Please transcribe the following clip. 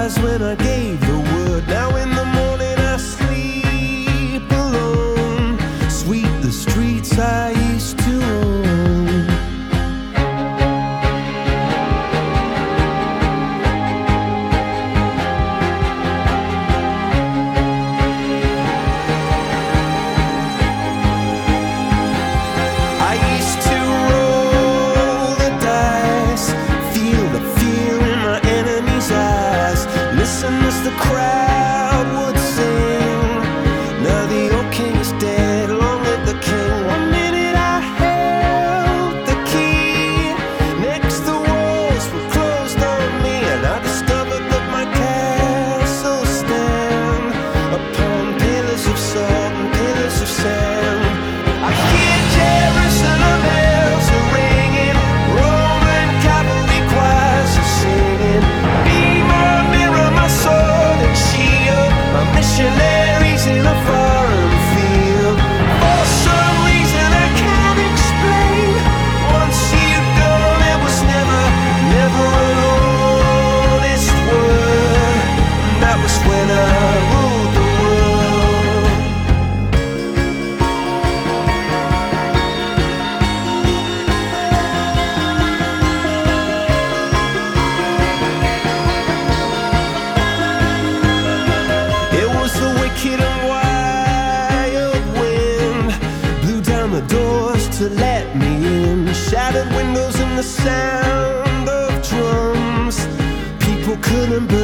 eyes when I gave the word. Now in the morning I sleep alone. Sweep the streets I used to own. I used to roll the dice, feel the fear in my enemy's eyes, listen as the crowd would sing. Now the old king is dead, long live the king. One minute I held the key, next the walls were closed on me, and I discovered that my castle stand upon pillars of salt and pillars of sand. I hear Jerusalem bells are ringing, Roman cavalry choirs are singing. Be my mirror, my sword and shield, my missionaries in a foreign field. For some reason I can't explain, once you've gone it was never, never an honest word. And that was when I ruled the world. It was the wicked and wild wind, blew down the doors to let me in, shattered windows and the sound of drums. People couldn't believe